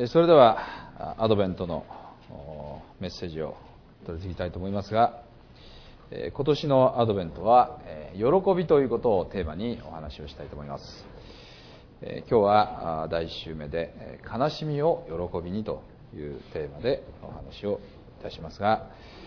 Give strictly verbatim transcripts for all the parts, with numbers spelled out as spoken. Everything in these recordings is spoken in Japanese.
それではアドベントのメッセージを取り次ぎたいと思いますが、今年のアドベントは喜びということをテーマにお話をしたいと思います。今日はだいいち週目で悲しみを喜びにというテーマでお話をいたしますが、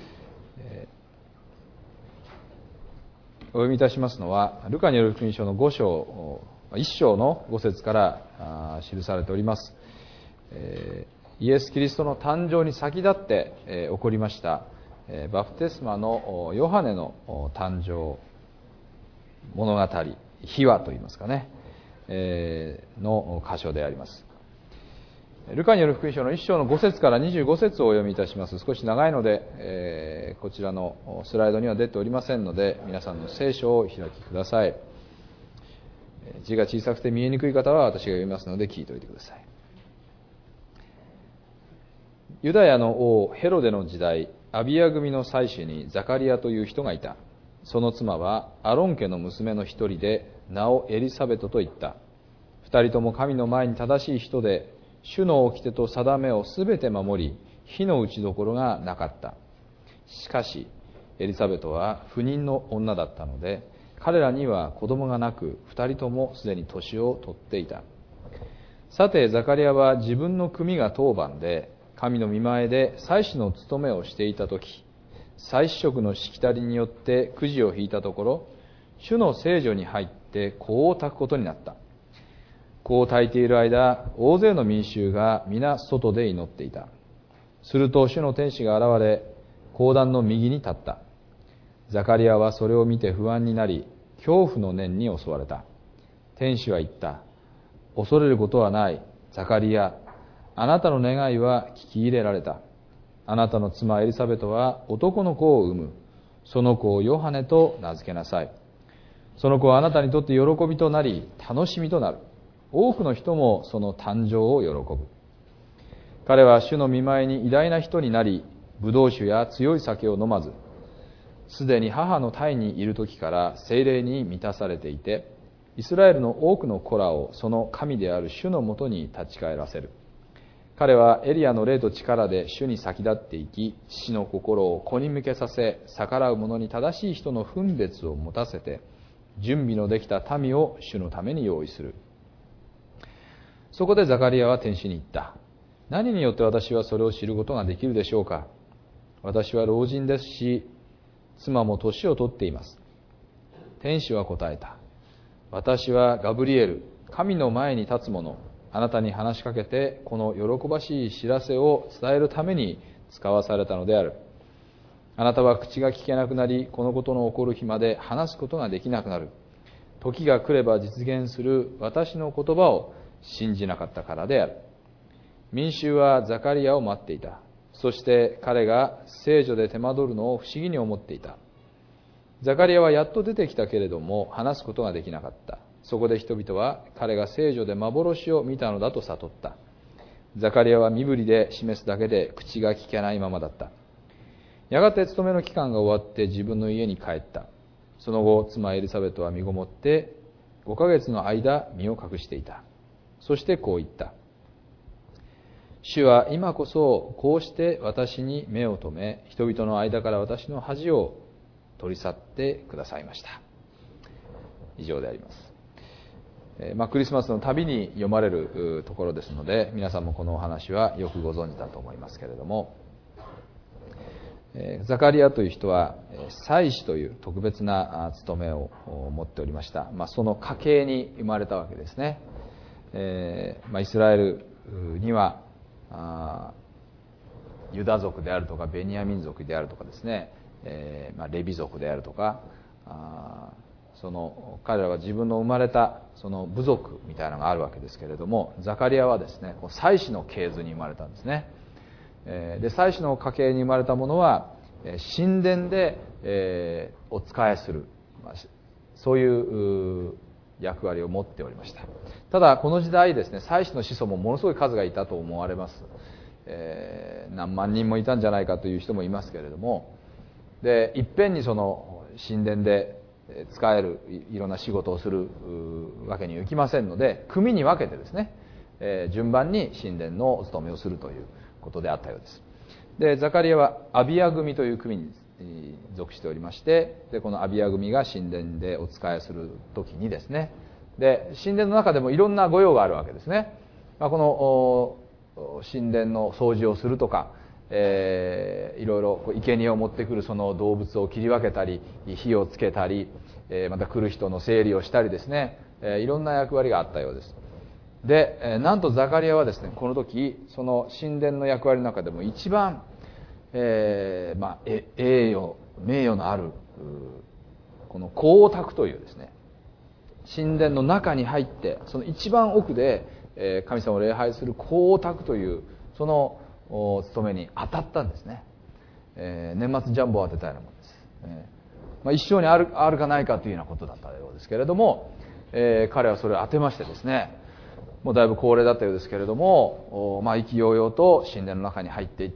お読みいたしますのはルカによる福音書のご章いっ章のご節から記されております。イエス・キリストの誕生に先立って起こりましたバプテスマのヨハネの誕生物語、秘話といいますかね、の箇所であります。ルカによる福音書のいっ章のご節からにじゅうご節をお読みいたします。少し長いので、えー、こちらのスライドには出ておりませんので、皆さんの聖書をお開きください。字が小さくて見えにくい方は私が読みますので聞いておいてください。ユダヤの王ヘロデの時代、アビヤ組の祭司にザカリアという人がいた。その妻はアロン家の娘の一人で、名をエリサベトと言った。二人とも神の前に正しい人で、主の掟と定めをすべて守り、火の打ちどころがなかった。しかしエリサベトは不妊の女だったので、彼らには子供がなく、二人ともすでに年を取っていた。さてザカリアは自分の組が当番で神の御前で祭司の務めをしていたとき、祭司職のしきたりによってくじを引いたところ、主の聖所に入って香を焚くことになった。香を焚いている間、大勢の民衆が皆外で祈っていた。すると主の天使が現れ、香壇の右に立った。ザカリアはそれを見て不安になり、恐怖の念に襲われた。天使は言った。恐れることはない。ザカリア、あなたの願いは聞き入れられた。あなたの妻エリサベトは男の子を産む。その子をヨハネと名付けなさい。その子はあなたにとって喜びとなり、楽しみとなる。多くの人もその誕生を喜ぶ。彼は主の御前に偉大な人になり、ブドウ酒や強い酒を飲まず、すでに母の胎にいる時から聖霊に満たされていて、イスラエルの多くの子らをその神である主のもとに立ち返らせる。彼はエリアの霊と力で主に先立っていき、父の心を子に向けさせ、逆らう者に正しい人の分別を持たせて、準備のできた民を主のために用意する。そこでザカリアは天使に言った。何によって私はそれを知ることができるでしょうか。私は老人ですし、妻も年を取っています。天使は答えた。私はガブリエル、神の前に立つ者、あなたに話しかけて、この喜ばしい知らせを伝えるために使わされたのである。あなたは口が聞けなくなり、このことの起こる日まで話すことができなくなる。時が来れば実現する私の言葉を信じなかったからである。民衆はザカリアを待っていた。そして彼が聖女で手間取るのを不思議に思っていた。ザカリアはやっと出てきたけれども話すことができなかった。そこで人々は彼が聖女で幻を見たのだと悟った。ザカリアは身振りで示すだけで口が聞けないままだった。やがて勤めの期間が終わって自分の家に帰った。その後妻エリサベトは身ごもってごかげつの間身を隠していた。そしてこう言った。主は今こそこうして私に目を留め、人々の間から私の恥を取り去ってくださいました。以上であります。えーまあ、クリスマスのたびに読まれるところですので、皆さんもこのお話はよくご存知だと思いますけれども、えー、ザカリアという人は祭司という特別な務めを持っておりました。まあ、その家系に生まれたわけですね。えーまあ、イスラエルにはあユダ族であるとかベニヤミン族であるとかですね、えーまあ、レビ族であるとか、あその彼らは自分の生まれたその部族みたいなのがあるわけですけれども、ザカリアはですね、こう祭司の系図に生まれたんですね。えー、で祭司の家系に生まれたものは神殿で、えー、お仕えする、まあ、そういう役割を持っておりました。ただこの時代ですね、祭司の子孫もものすごい数がいたと思われます。えー、何万人もいたんじゃないかという人もいますけれども、でいっぺんにその神殿で使えるいろんな仕事をするわけにはいきませんので、組に分けてですね、 えー、順番に神殿のお務めをするということであったようです。でザカリアはアビア組という組に属しておりまして、でこのアビア組が神殿でお仕えする時にですね、で神殿の中でもいろんな御用があるわけですね。まあ、この神殿の掃除をするとか、えー、いろいろ生贄を持ってくるその動物を切り分けたり、火をつけたり、えー、また来る人の整理をしたりですね、えー、いろんな役割があったようです。で、えー、なんとザカリアはですね、この時その神殿の役割の中でも一番、えーまあ、栄誉名誉のあるこの香卓というですね、神殿の中に入ってその一番奥で神様を礼拝する香卓というその務めに当たったんですね。えー、年末ジャンボを当てたようなものです。えーまあ、一生にある、あるかないかというようなことだったようですけれども、えー、彼はそれを当てましてですね、もうだいぶ高齢だったようですけれども、まあ、意気揚々と神殿の中に入っていって、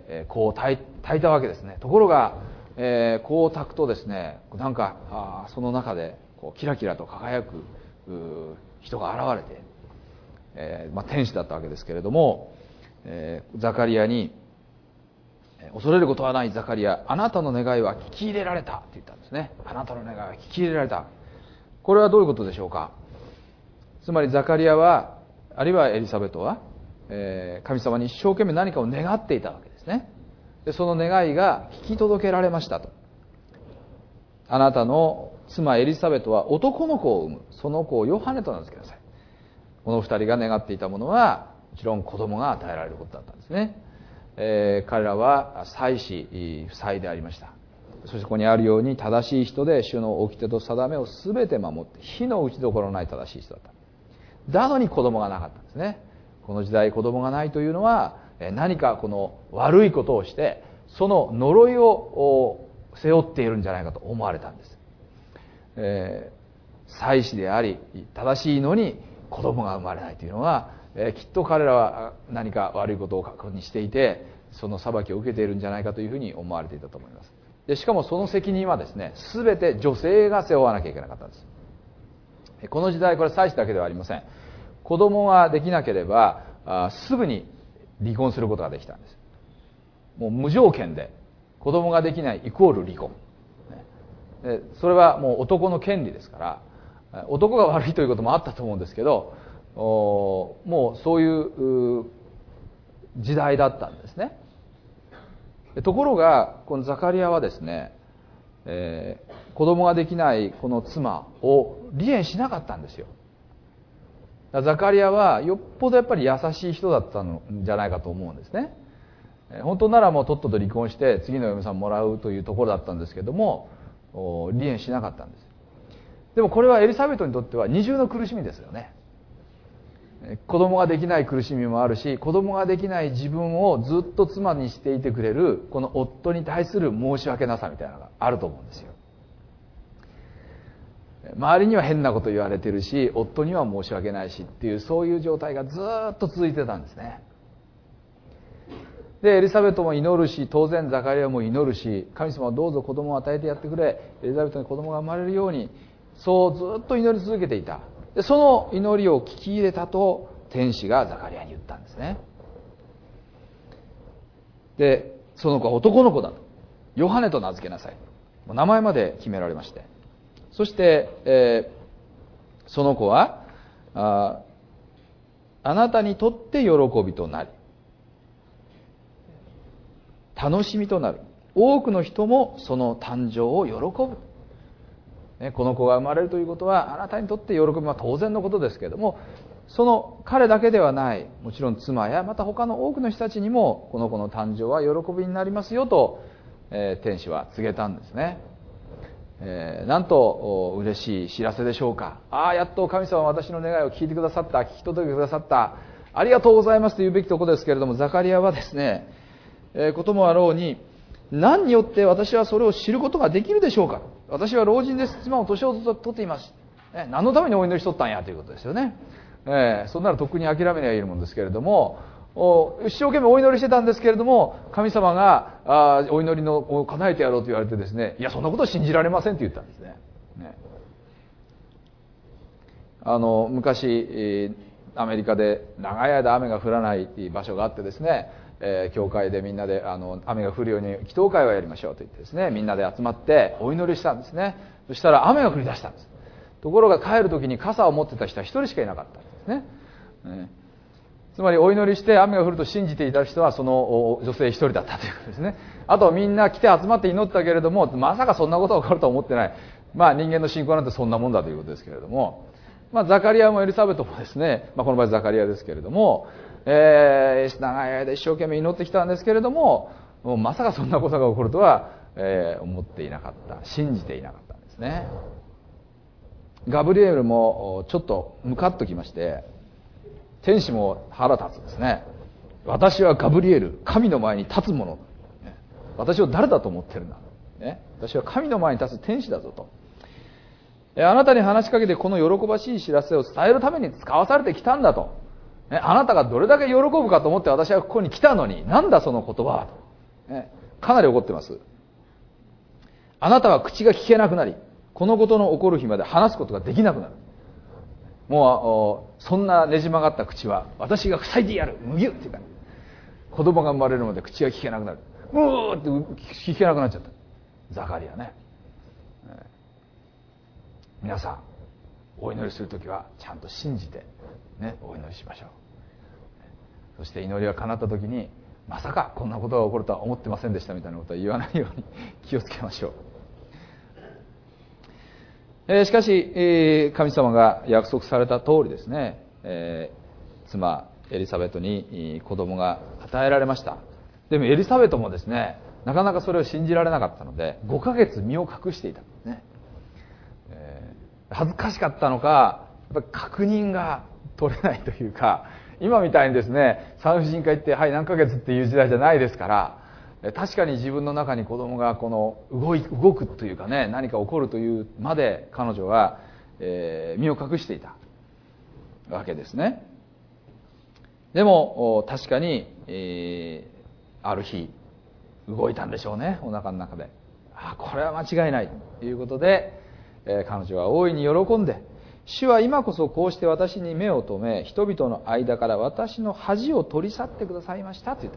えー、香を焚い、焚いたわけですね。ところが、えー、香を焚くとですね、なんかあその中でこうキラキラと輝く人が現れて、えーまあ、天使だったわけですけれども、えー、ザカリアに恐れることはないザカリア、あなたの願いは聞き入れられたって言ったんですね。あなたの願いは聞き入れられた。これはどういうことでしょうか。つまりザカリアは、あるいはエリサベトは、えー、神様に一生懸命何かを願っていたわけですね。でその願いが聞き届けられましたと。あなたの妻エリサベトは男の子を産む。その子をヨハネと名付けなさい。この二人が願っていたものはもちろん子供が与えられることだったんですね。えー、彼らは祭司夫妻でありました。そしてここにあるように正しい人で主の掟と定めを全て守って火の打ちどころのない正しい人だった。だのに子供がなかったんですね。この時代子供がないというのは何かこの悪いことをしてその呪いを背負っているんじゃないかと思われたんです。えー、祭司であり正しいのに子供が生まれないというのは、えー、きっと彼らは何か悪いことを確認していてその裁きを受けているんじゃないかというふうに思われていたと思います。でしかもその責任はですね、全て女性が背負わなきゃいけなかったんです。この時代これ祭司だけではありません。子供ができなければあすぐに離婚することができたんです。もう無条件で子供ができないイコール離婚。でそれはもう男の権利ですから、男が悪いということもあったと思うんですけど、もうそういう時代だったんですね。ところがこのザカリアはですね、えー、子供ができないこの妻を離縁しなかったんですよ。ザカリアはよっぽどやっぱり優しい人だったんじゃないかと思うんですね。本当ならもうとっとと離婚して次の嫁さんもらうというところだったんですけども、離縁しなかったんです。でもこれはエリザベトにとっては二重の苦しみですよね。子供ができない苦しみもあるし、子供ができない自分をずっと妻にしていてくれるこの夫に対する申し訳なさみたいなのがあると思うんですよ。周りには変なこと言われてるし、夫には申し訳ないしっていう、そういう状態がずっと続いてたんですね。でエリザベトも祈るし、当然ザカリアも祈るし、神様はどうぞ子供を与えてやってくれ、エリザベトに子供が生まれるように、そうずっと祈り続けていた。でその祈りを聞き入れたと天使がザカリアに言ったんですね。でその子は男の子だと、ヨハネと名付けなさい、名前まで決められまして、そして、えー、その子は あ, あなたにとって喜びとなり楽しみとなる。多くの人もその誕生を喜ぶ。この子が生まれるということはあなたにとって喜びは当然のことですけれども、その彼だけではない、もちろん妻やまた他の多くの人たちにもこの子の誕生は喜びになりますよと、えー、天使は告げたんですね。えー、なんと嬉しい知らせでしょうか。ああ、やっと神様は私の願いを聞いてくださった、聞き届けてくださった、ありがとうございますと言うべきところですけれども、ザカリアはですね、えー、こともあろうに、何によって私はそれを知ることができるでしょうか。私は老人です。妻も年を取っています。ね、何のためにお祈りしとったんやということですよね。えー、そんならとっくに諦めにはいるもんですけれども、一生懸命お祈りしてたんですけれども、神様があお祈りのを叶えてやろうと言われてですね、いやそんなこと信じられませんって言ったんですね。ねあの昔、えー、 アメリカで長い間雨が降らない場所があってですね、えー、教会でみんなであの雨が降るように祈祷会をやりましょうと言ってですね、みんなで集まってお祈りしたんですね。そしたら雨が降り出したんです。ところが帰る時に傘を持ってた人は一人しかいなかったんですね。ね、つまりお祈りして雨が降ると信じていた人はその女性一人だったということですね。あとみんな来て集まって祈ったけれども、まさかそんなことが起こるとは思ってない。まあ人間の信仰なんてそんなもんだということですけれども、まあザカリアもエリザベトもですね、まあこの場合ザカリアですけれども、えー、長い間一生懸命祈ってきたんですけれども、もうまさかそんなことが起こるとは、えー、思っていなかった。信じていなかったんですね。ガブリエルもちょっとムカッときまして、天使も腹立つんですね。私はガブリエル、神の前に立つ者。私を誰だと思ってるんだ。ね、私は神の前に立つ天使だぞと。あなたに話しかけてこの喜ばしい知らせを伝えるために使わされてきたんだと。ね、あなたがどれだけ喜ぶかと思って私はここに来たのに、なんだその言葉はと、ね。かなり怒ってます。あなたは口が聞けなくなり、このことの起こる日まで話すことができなくなる。もうそんなねじ曲がった口は私が塞いでやる、むぎゅっていうか、子供が生まれるまで口が聞けなくなる、うーって聞けなくなっちゃったザカリアね。皆さんお祈りするときはちゃんと信じて、ね、お祈りしましょう。そして祈りが叶ったときに、まさかこんなことが起こるとは思ってませんでしたみたいなことは言わないように気をつけましょう。えー、しかし、えー、神様が約束された通りですね、えー、妻エリザベトに子供が与えられました。でもエリザベトもですね、なかなかそれを信じられなかったのでごかげつ身を隠していたんですね。えー、恥ずかしかったのか、やっぱり確認が取れないというか、今みたいにですね、産婦人科行ってはい何ヶ月っていう時代じゃないですから、確かに自分の中に子供がこの動い動くというかね、何か起こるというまで彼女は、えー、身を隠していたわけですね。でも確かに、えー、ある日動いたんでしょうね、お腹の中で。あ、これは間違いないということで、えー、彼女は大いに喜んで、主は今こそこうして私に目を留め、人々の間から私の恥を取り去ってくださいましたと言った。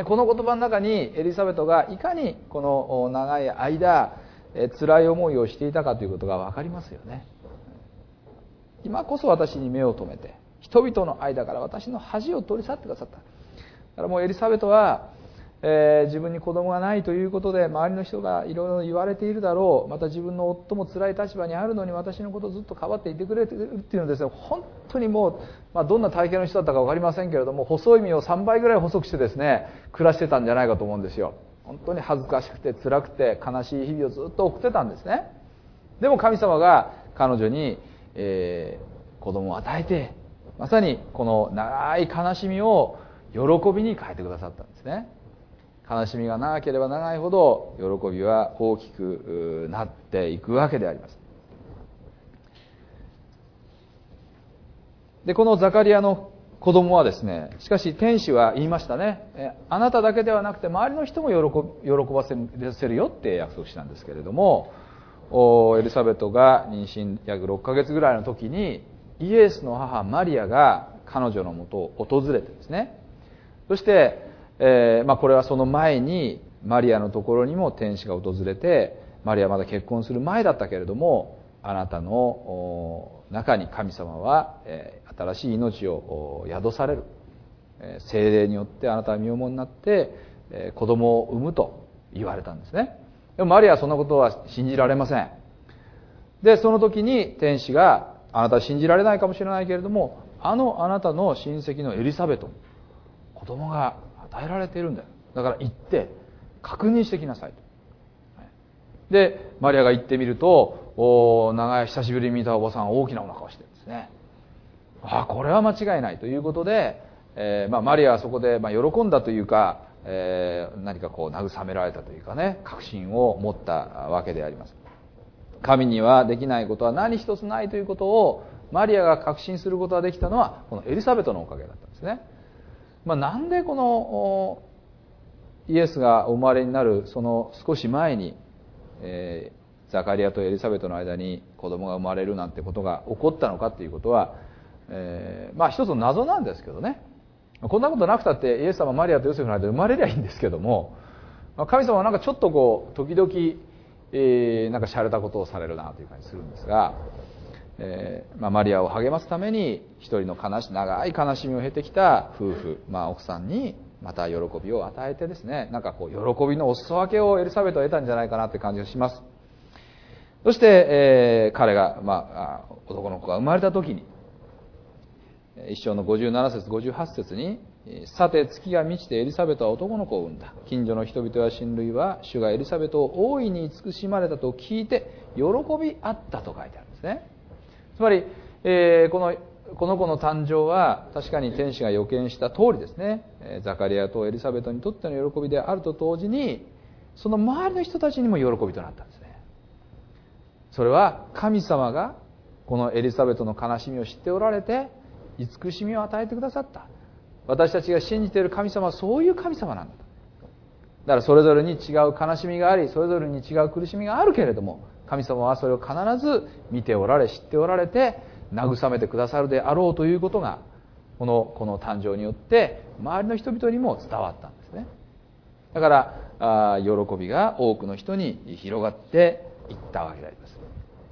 この言葉の中にエリザベトがいかにこの長い間辛い思いをしていたかということが分かりますよね。今こそ私に目を留めて人々の間から私の恥を取り去ってくださった。だからもうエリザベトは、えー、自分に子供がないということで周りの人がいろいろ言われているだろう、また自分の夫も辛い立場にあるのに私のことをずっとかばっていてくれているっていうのですね、本当にもう、まあ、どんな体型の人だったか分かりませんけれども、細い身をさんばいぐらい細くしてですね暮らしてたんじゃないかと思うんですよ。本当に恥ずかしくて辛くて悲しい日々をずっと送ってたんですね。でも神様が彼女に、えー、子供を与えて、まさにこの長い悲しみを喜びに変えてくださったんですね。悲しみが長ければ長いほど喜びは大きくなっていくわけであります。で、このザカリアの子供はですね、しかし天使は言いましたね。あなただけではなくて周りの人も喜ばせるよって約束したんですけれども、エリザベトが妊娠約ろっかげつぐらいの時にイエスの母マリアが彼女のもとを訪れてですね、そしてえーまあ、これはその前にマリアのところにも天使が訪れて、マリアはまだ結婚する前だったけれども、あなたの中に神様は、えー、新しい命を宿される、えー、聖霊によってあなたは身重になって、えー、子供を産むと言われたんですね。でもマリアはそんなことは信じられません。でその時に天使が、あなたは信じられないかもしれないけれども、あのあなたの親戚のエリザベト、子供が与えられているんだよ。だから行って確認してきなさいと。でマリアが行ってみると、お長い久しぶりに見たおばさんは大きなお腹をしてるんですね。ああ、これは間違いないということで、えーまあ、マリアはそこでまあ喜んだというか、えー、何かこう慰められたというかね、確信を持ったわけであります。神にはできないことは何一つないということをマリアが確信することができたのはこのエリザベトのおかげだったんですね。まあ、なんでこのイエスがお生まれになるその少し前に、えー、ザカリアとエリザベトの間に子供が生まれるなんてことが起こったのかということは、 えー、まあ一つの謎なんですけどね。こんなことなくたってイエス様マリアとヨセフの間で生まれりゃいいんですけども、神様はなんかちょっとこう時々、えー、なんか洒落たことをされるなという感じするんですが、えーまあ、マリアを励ますために一人の悲し長い悲しみを経てきた夫婦、まあ、奥さんにまた喜びを与えてですね、なんかこう喜びのお裾分けをエリザベトは得たんじゃないかなという感じがします。そして、えー、彼が、まあ、男の子が生まれた時に一章のごじゅうなな節ごじゅうはち節に、さて月が満ちてエリザベトは男の子を産んだ。近所の人々や親類は主がエリザベトを大いに慈しまれたと聞いて喜びあったと書いてあるんですね。つまり、えー、このこの子の誕生は確かに天使が予見した通りですね、ザカリアとエリザベトにとっての喜びであると同時に、その周りの人たちにも喜びとなったんですね。それは神様がこのエリザベトの悲しみを知っておられて慈しみを与えてくださった。私たちが信じている神様はそういう神様なんだと。だからそれぞれに違う悲しみがあり、それぞれに違う苦しみがあるけれども、神様はそれを必ず見ておられ、知っておられて慰めてくださるであろうということが、このこの誕生によって周りの人々にも伝わったんですね。だからあ喜びが多くの人に広がっていったわけであります。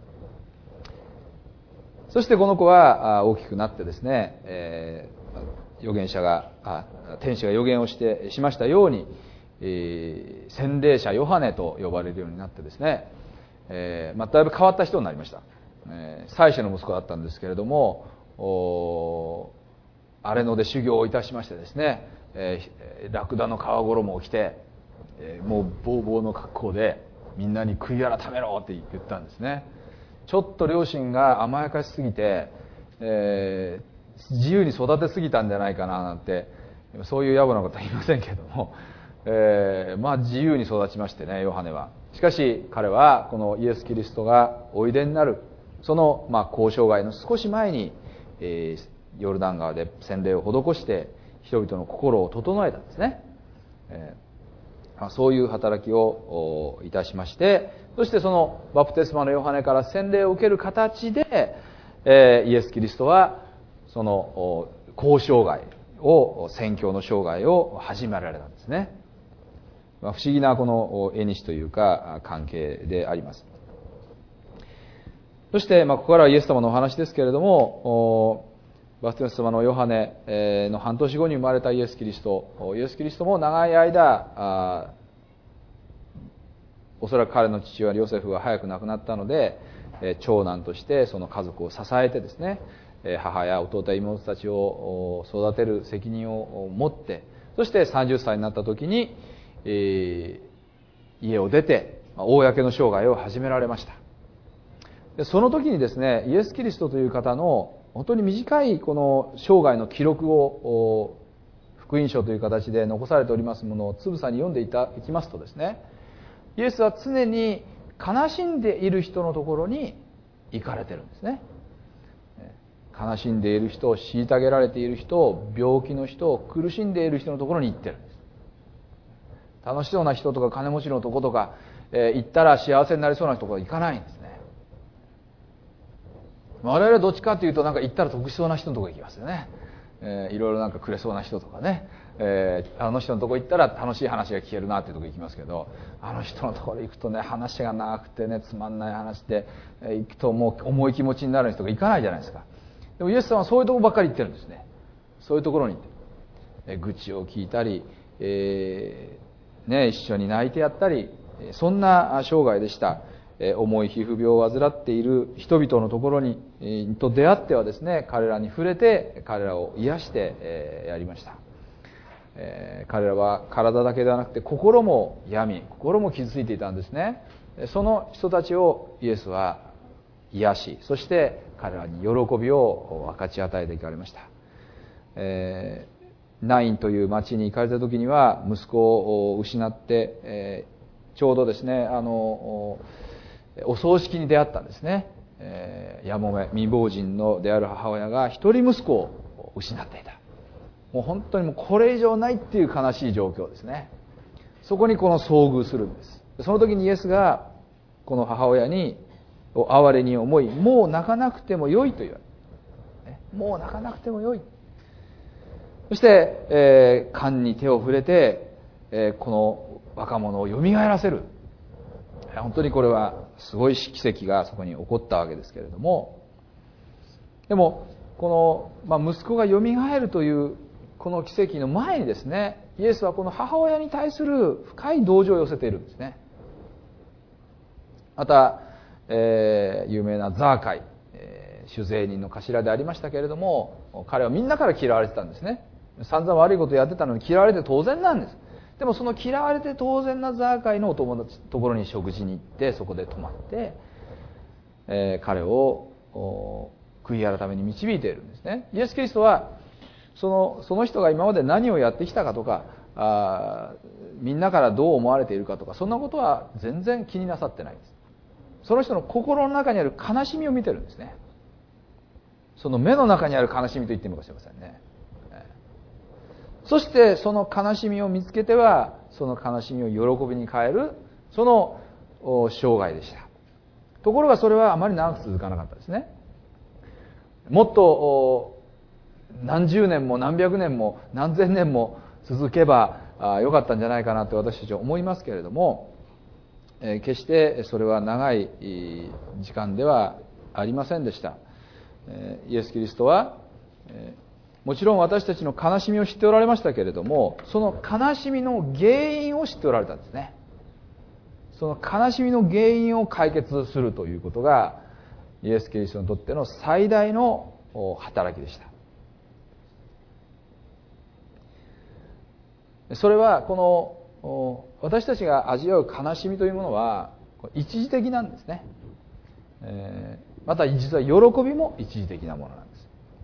そしてこの子は大きくなってですね、えー、預言者があ天使が預言をしてしましたように、えー、洗礼者ヨハネと呼ばれるようになってですね、えーまあ、だいぶ変わった人になりました。えー、祭司の息子だったんですけれども、荒野で修行をいたしましてですね、えー、ラクダの皮衣を着て、えー、もうボーボーの格好でみんなに悔い改めろって言ったんですね。ちょっと両親が甘やかしすぎて、えー、自由に育てすぎたんじゃないかななんて、そういう野暮なことは言いませんけども、えー、まあ自由に育ちましてね、ヨハネは。しかし彼はこのイエス・キリストがおいでになるそのまあ交渉外の少し前に、えー、ヨルダン川で洗礼を施して人々の心を整えたんですね。えーまあ、そういう働きをいたしまして、そしてそのバプテスマのヨハネから洗礼を受ける形で、えー、イエス・キリストはその交渉外を宣教の生涯を始められたんですね。まあ、不思議なこの縁というか関係であります。そして、まあ、ここからはイエス様のお話ですけれども、バプテスマのヨハネの半年後に生まれたイエス・キリスト、イエス・キリストも長い間、おそらく彼の父親ヨセフは早く亡くなったので、長男としてその家族を支えてですね、母や弟や妹たちを育てる責任を持って、そしてさんじゅっさいになった時に、えー、家を出て公の生涯を始められました。でその時にですね、イエス・キリストという方の本当に短いこの生涯の記録を福音書という形で残されておりますものをつぶさに読んでいたいきますとですね、イエスは常に悲しんでいる人のところに行かれてるんですね。悲しんでいる人、虐げられている人、病気の人、苦しんでいる人のところに行ってるんです。楽しそうな人とか金持ちのとことか、えー、行ったら幸せになりそうなところに行かないんですね。我々はどっちかというと、なんか行ったら得しそうな人のところに行きますよね。えー、いろいろなんかくれそうな人とかね、えー、あの人のところ行ったら楽しい話が聞けるなっていうところに行きますけど、あの人のところ行くとね、話が長くてね、つまんない話で、えー、行くともう重い気持ちになる人が行かないじゃないですか。でもイエスさんはそういうところばっかり行ってるんですね。そういうところに行って、えー、愚痴を聞いたり、えーね、一緒に泣いてやったり、そんな生涯でした。重い皮膚病を患っている人々のところにと出会ってはですね、彼らに触れて彼らを癒してやりました。彼らは体だけではなくて心も病み、心も傷ついていたんですね。その人たちをイエスは癒し、そして彼らに喜びを分かち与えていかれました。えーナインという町に行かれた時には息子を失って、えー、ちょうどですね、あのお葬式に出会ったんですね。えー、やもめ未亡人のである母親が一人息子を失っていた。もう本当にもうこれ以上ないっていう悲しい状況ですね。そこにこの遭遇するんです。その時にイエスがこの母親にを哀れに思い、もう泣かなくてもよいと言われる。 もう泣かなくてもよい。そして、えー、肝に手を触れて、えー、この若者を蘇らせる。本当にこれはすごい奇跡がそこに起こったわけですけれども、でもこの、まあ、息子が蘇るというこの奇跡の前にですね、イエスはこの母親に対する深い同情を寄せているんですね。また、えー、有名なザーカイ、えー、酒税人の頭でありましたけれども、彼はみんなから嫌われてたんですね。散々悪いことをやってたのに嫌われて当然なんです。でもその嫌われて当然なザーカイのお友達のところに食事に行って、そこで泊まって、えー、彼を悔い改めに導いているんですね。イエス・キリストはその、その人が今まで何をやってきたかとか、あみんなからどう思われているかとか、そんなことは全然気になさってないんです。その人の心の中にある悲しみを見てるんですね。その目の中にある悲しみと言ってもかもしれませんね。そしてその悲しみを見つけては、その悲しみを喜びに変える、その生涯でした。ところがそれはあまり長く続かなかったですね。もっと何十年も何百年も何千年も続けばよかったんじゃないかなと私たちは思いますけれども、決してそれは長い時間ではありませんでした。イエス・キリストはもちろん私たちの悲しみを知っておられましたけれども、その悲しみの原因を知っておられたんですね。その悲しみの原因を解決するということがイエス・キリストにとっての最大の働きでした。それはこの私たちが味わう悲しみというものは一時的なんですね。また実は喜びも一時的なものなんです。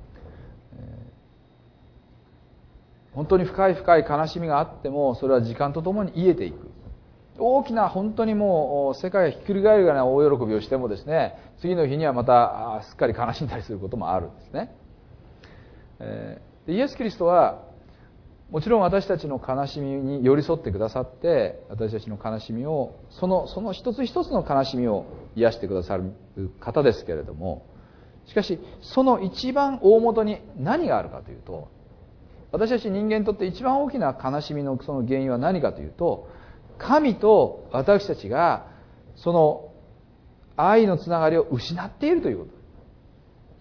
本当に深い深い悲しみがあっても、それは時間とともに癒えていく。大きな本当にもう世界がひっくり返るような大喜びをしてもですね、次の日にはまたすっかり悲しんだりすることもあるんですね。えー、イエス・キリストはもちろん私たちの悲しみに寄り添ってくださって、私たちの悲しみをそのその一つ一つの悲しみを癒してくださる方ですけれども、しかしその一番大元に何があるかというと、私たち人間にとって一番大きな悲しみのその原因は何かというと、神と私たちがその愛のつながりを失っているということ。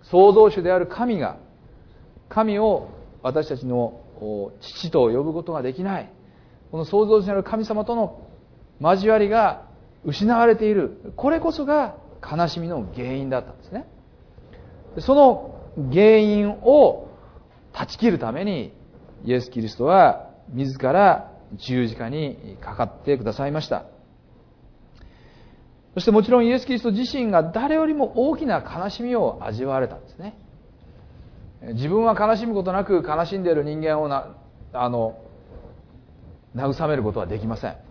創造主である神が、神を私たちの父と呼ぶことができない、この創造主である神様との交わりが失われている、これこそが悲しみの原因だったんですね。その原因を断ち切るためにイエス・キリストは自ら十字架にかかってくださいました。そしてもちろんイエス・キリスト自身が誰よりも大きな悲しみを味わわれたんですね。自分は悲しむことなく悲しんでいる人間をなあの慰めることはできません。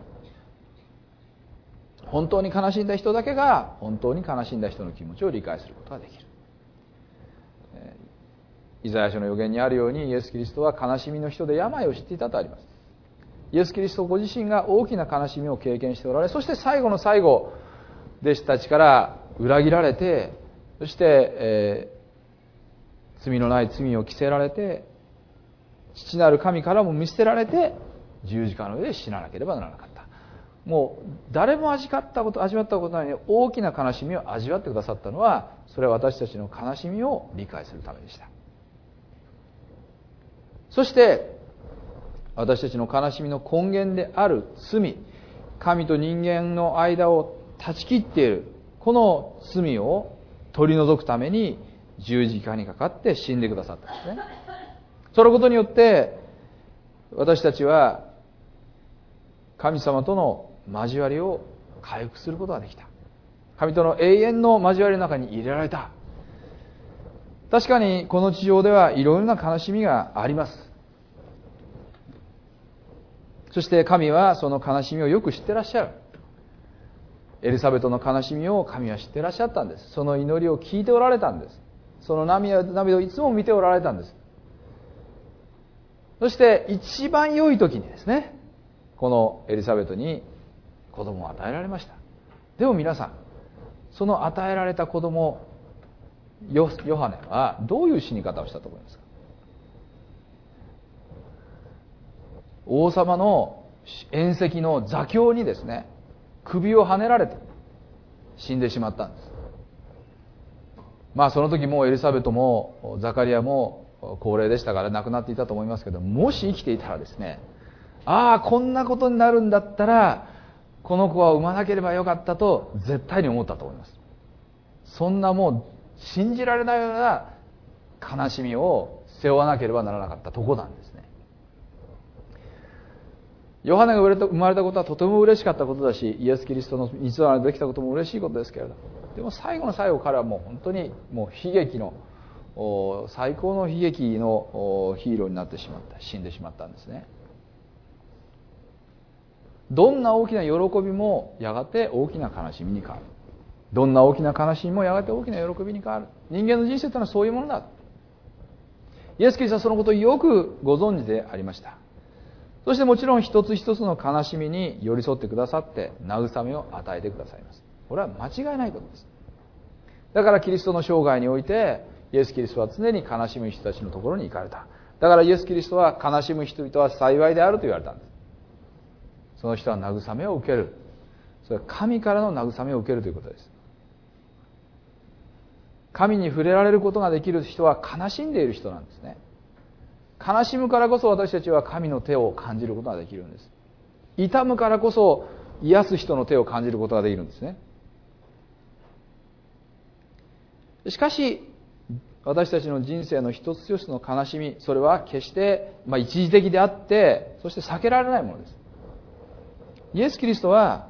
本当に悲しんだ人だけが本当に悲しんだ人の気持ちを理解することができる。イザヤ書の予言にあるように、イエス・キリストは悲しみの人で病を知っていたとあります。イエス・キリストご自身が大きな悲しみを経験しておられ、そして最後の最後、弟子たちから裏切られて、そして、えー、罪のない罪を着せられて、父なる神からも見捨てられて、十字架の上で死ななければならなかった。もう誰も味わったこと、味わったことないのに大きな悲しみを味わってくださったのは、それは私たちの悲しみを理解するためでした。そして私たちの悲しみの根源である罪、神と人間の間を断ち切っているこの罪を取り除くために十字架にかかって死んでくださったんですね。そのことによって私たちは神様との交わりを回復することができた。神との永遠の交わりの中に入れられた。確かにこの地上ではいろいろな悲しみがあります。そして神はその悲しみをよく知ってらっしゃる。エリザベトの悲しみを神は知ってらっしゃったんです。その祈りを聞いておられたんです。その涙、涙をいつも見ておられたんです。そして一番良い時にですね、このエリザベトに子供を与えられました。でも皆さん、その与えられた子供、 ヨヨハネはどういう死に方をしたと思いますか？王様の宴席の座興にですね、首をはねられて死んでしまったんです。まあその時もうエリザベトもザカリアも高齢でしたから亡くなっていたと思いますけど、もし生きていたらですね、ああこんなことになるんだったらこの子は産まなければよかったと絶対に思ったと思います。そんなもう信じられないような悲しみを背負わなければならなかったとこなんですね。ヨハネが生まれたことはとても嬉しかったことだし、イエス・キリストの偽らできたことも嬉しいことですけれど、でも最後の最後彼はもう本当にもう悲劇の最高の悲劇のヒーローになってしまった、死んでしまったんですね。どんな大きな喜びもやがて大きな悲しみに変わる。どんな大きな悲しみもやがて大きな喜びに変わる。人間の人生というのはそういうものだ。イエス・キリストはそのことをよくご存知でありました。そしてもちろん一つ一つの悲しみに寄り添ってくださって慰めを与えてくださいます。これは間違いないことです。だからキリストの生涯においてイエス・キリストは常に悲しむ人たちのところに行かれた。だからイエス・キリストは悲しむ人々は幸いであると言われたんです。その人は慰めを受ける。それは神からの慰めを受けるということです。神に触れられることができる人は悲しんでいる人なんですね。悲しむからこそ私たちは神の手を感じることができるんです。痛むからこそ癒す人の手を感じることができるんですね。しかし私たちの人生の一つ一つの悲しみ、それは決して、まあ、一時的であって、そして避けられないものです。イエス・キリストは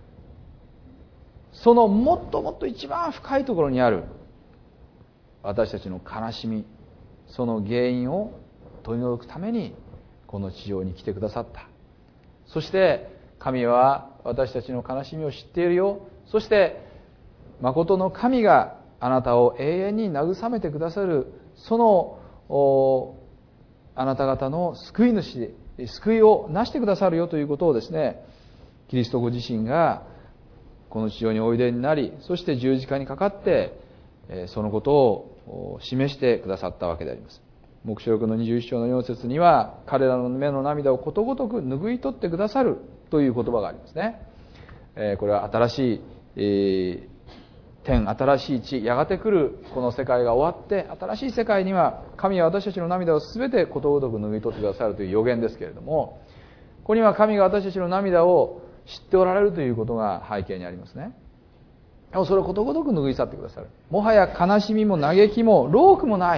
そのもっともっと一番深いところにある私たちの悲しみ、その原因を取り除くためにこの地上に来てくださった。そして神は私たちの悲しみを知っているよ。そして誠の神があなたを永遠に慰めてくださる、そのあなた方の救い主、救いをなしてくださるよということをですね、キリストご自身がこの地上においでになり、そして十字架にかかってそのことを示してくださったわけであります。黙示録のにじゅういっ章のよん節には、彼らの目の涙をことごとく拭い取ってくださるという言葉がありますね。これは新しい、えー、天、新しい地、やがて来るこの世界が終わって新しい世界には神は私たちの涙を全てことごとく拭い取ってくださるという予言ですけれども、ここには神が私たちの涙を知っておられるということが背景にありますね。でもそれをことごとく拭い去ってくださる。もはや悲しみも嘆きも労苦もない、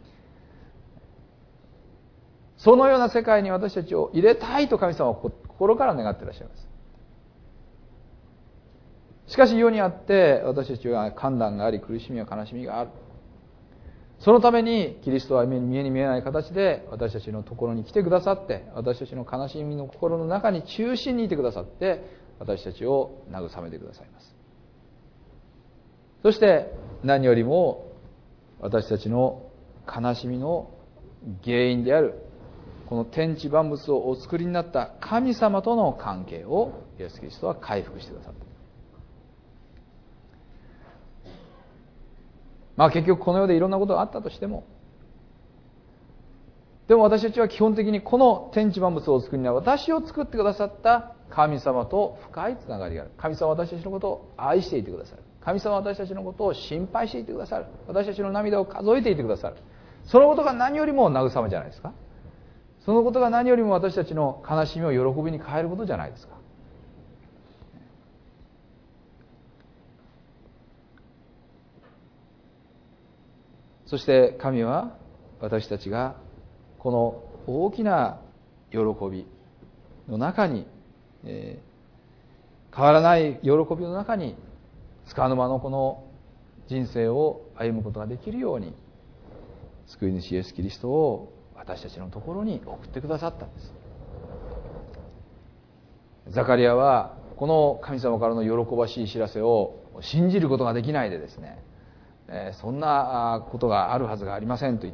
そのような世界に私たちを入れたいと神様は心から願っていらっしゃいます。しかし世にあって私たちは患難があり、苦しみや悲しみがある。そのためにキリストは見えに見えない形で私たちのところに来てくださって、私たちの悲しみの心の中に中心にいてくださって、私たちを慰めてくださいます。そして何よりも私たちの悲しみの原因であるこの天地万物をお作りになった神様との関係をイエス・キリストは回復してくださった。まあ結局この世でいろんなことがあったとしても、でも私たちは基本的にこの天地万物をお作りになる私を作ってくださった神様と深いつながりがある。神様は私たちのことを愛していてくださる。神様は私たちのことを心配していてくださる。私たちの涙を数えていてくださる。そのことが何よりも慰めじゃないですか。そのことが何よりも私たちの悲しみを喜びに変えることじゃないですか。そして神は私たちがこの大きな喜びの中に、えー、変わらない喜びの中に束の間のこの人生を歩むことができるように救い主イエス・キリストを私たちのところに送ってくださったんです。ザカリアはこの神様からの喜ばしい知らせを信じることができないでですね、えー、そんなことがあるはずがありませんと言って、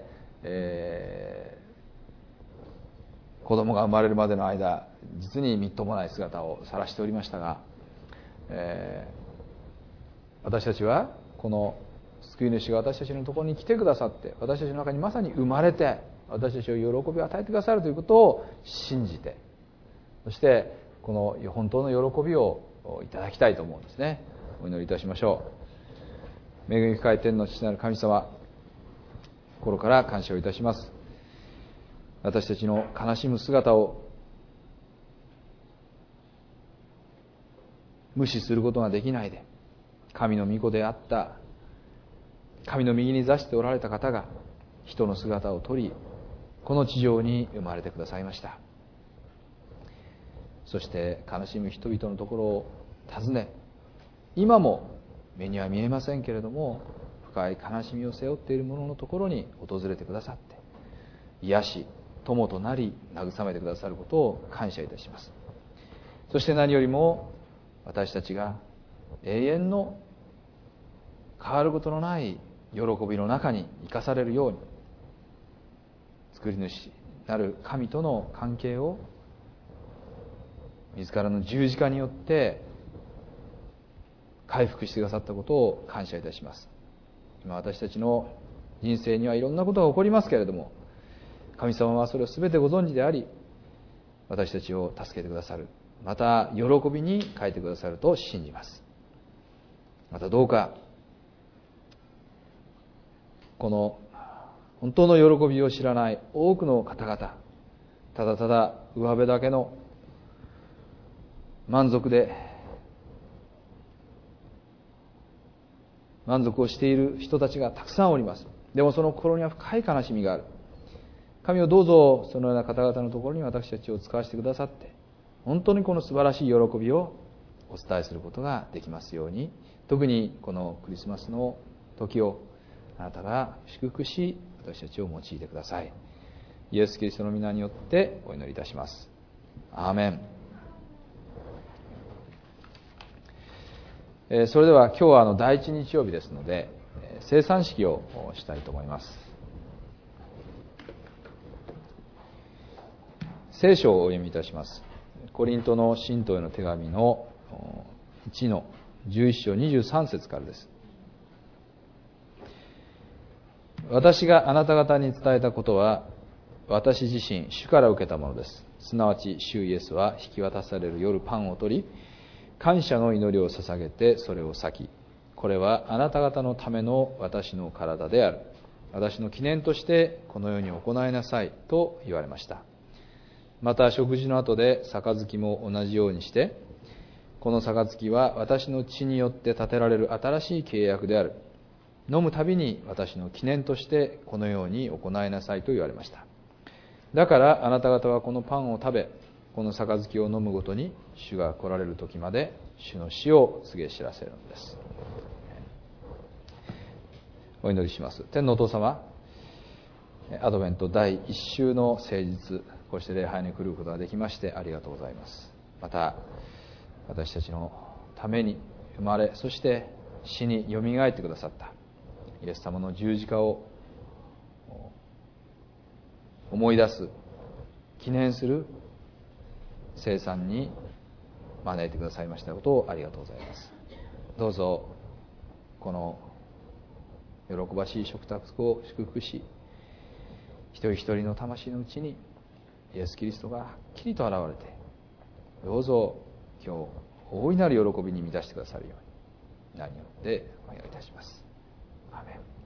えー、子供が生まれるまでの間実にみっともない姿を晒しておりましたが、えー、私たちはこの救い主が私たちのところに来てくださって、私たちの中にまさに生まれて、私たちを喜びを与えてくださるということを信じて、そしてこの本当の喜びをいただきたいと思うんですね。お祈りいたしましょう。恵み深い天の父なる神様、心から感謝をいたします。私たちの悲しむ姿を無視することができないで、神の御子であった神の右に座しておられた方が人の姿をとり、この地上に生まれてくださいました。そして悲しむ人々のところを訪ね、今も目には見えませんけれども深い悲しみを背負っている者のところに訪れてくださって、癒し友となり慰めてくださることを感謝いたします。そして何よりも私たちが永遠の変わることのない喜びの中に生かされるように、作り主なる神との関係を自らの十字架によって回復してくださったことを感謝いたします。今私たちの人生にはいろんなことが起こりますけれども、神様はそれを全てご存知であり、私たちを助けてくださる、また喜びに変えてくださると信じます。またどうかこの本当の喜びを知らない多くの方々、ただただ上辺だけの満足で満足をしている人たちがたくさんおります。でもその心には深い悲しみがある。神をどうぞそのような方々のところに私たちを使わせてくださって、本当にこの素晴らしい喜びをお伝えすることができますように、特にこのクリスマスの時をあなたが祝福し、私たちを用いてください。イエス・キリストの皆によってお祈りいたします。アーメン。えー、それでは今日はあの第一日曜日ですので、聖餐式をしたいと思います。聖書をお読みいたします。コリントの信徒への手紙のいちのじゅういち章にじゅうさん節からです。私があなた方に伝えたことは、私自身主から受けたものです。すなわち主イエスは引き渡される夜パンを取り、感謝の祈りを捧げてそれを裂き、これはあなた方のための私の体である。私の記念としてこのように行いなさいと言われました。また食事の後で杯も同じようにして、この杯は私の血によって立てられる新しい契約である。飲むたびに私の記念としてこのように行いなさいと言われました。だからあなた方はこのパンを食べ、この杯を飲むごとに主が来られる時まで主の死を告げ知らせるのです。お祈りします。天のお父様、アドベント第一週の誠実、こうして礼拝に来ることができましてありがとうございます。また私たちのために生まれ、そして死によみがえってくださったイエス様の十字架を思い出す、記念する聖餐に招いてくださいましたことをありがとうございます。どうぞこの喜ばしい食卓を祝福し、一人一人の魂のうちにイエス・キリストがはっきりと現れて、どうぞ今日大いなる喜びに満たしてくださるように何よってお願いいたします。アーメン。